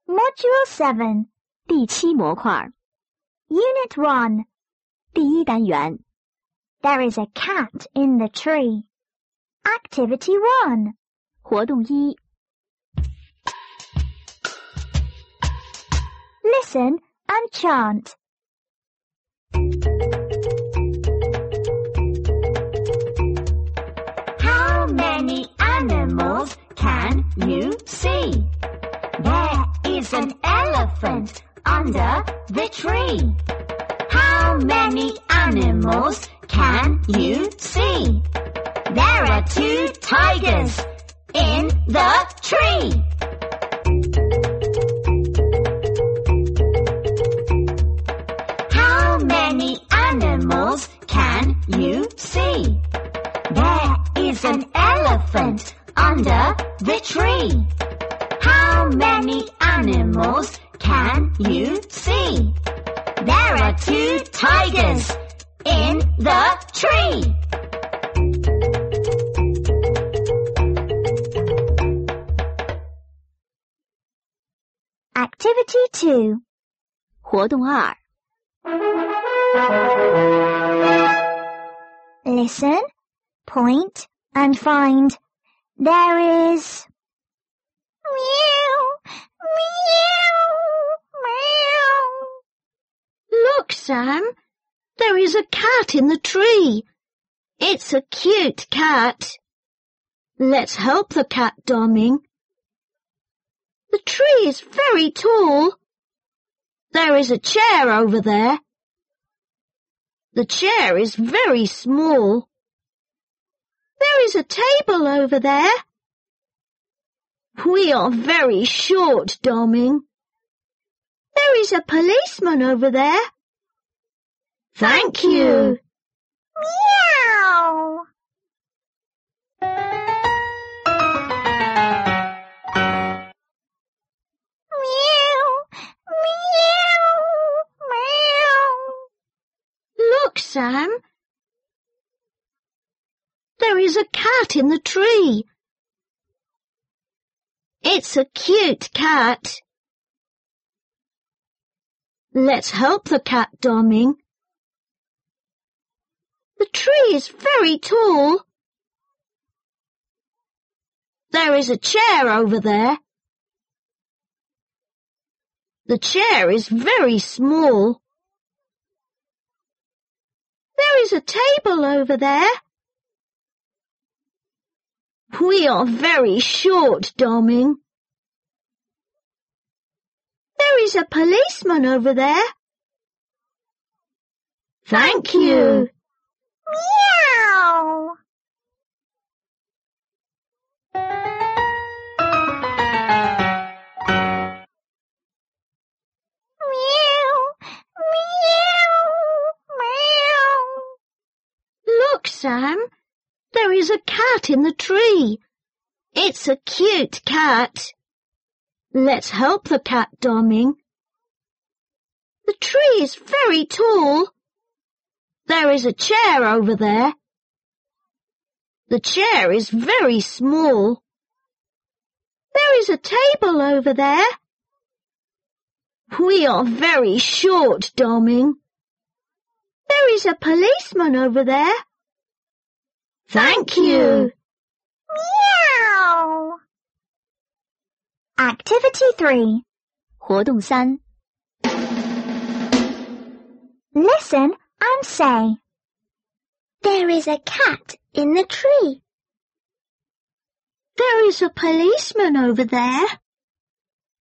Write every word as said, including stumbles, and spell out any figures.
Module seven, 第七模块 Unit one. 第一单元 There is a cat in the tree. Activity one. 活动一 Listen and chant. How many animals can you see? There is an elephant under the tree. How many animals can you see? There are two tigers in the tree. How many animals can you see? There is an elephant under the tree. How many animals can you see? There are two tigers in the tree. Activity two. 活动二 Listen, point, and find. There is meow, meow, meow. Look, Sam, there is a cat in the tree. It's a cute cat. Let's help the cat, Darling. The tree is very tall. There is a chair over there. The chair is very small. There is a table over there. We are very short, Darling. There is a policeman over there. Thank you. Meow. Look, Sam. There is a cat in the tree. It's a cute cat. Let's help the cat, Darling. The tree is very tall. There is a chair over there. The chair is very small. There is a table over there. We are very short, Darling. There is a policeman over there. Thank you. Meow. Look, Sam, there is a cat in the tree. It's a cute cat. Let's help the cat, Darling. The tree is very tall. There is a chair over there. The chair is very small. There is a table over there. We are very short, Darling. There is a policeman over there. Thank you. Meow. Activity three. 活动三 Listen and say. There is a cat in the tree. There is a policeman over there.